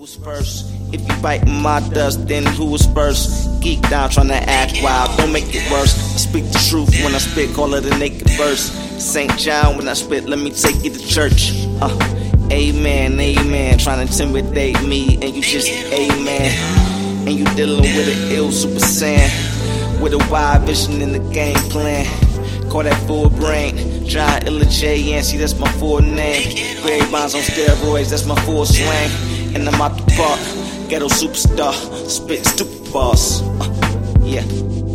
was first? If you biting my dust, then who was first? Geek down trying to act wild, don't make it worse. I speak the truth when I spit, call it a naked verse. St. John when I spit, let me take you to church. Amen, amen. Trying to intimidate me, and you just amen. And you dealing with an ill super saiyan, with a wide vision in the game plan. Call that full brain, John Illa J N, see that's my full name. Barry Bonds on steroids, that's my full swing. And I'm out the park, ghetto superstar, spit stupid bars. Yeah.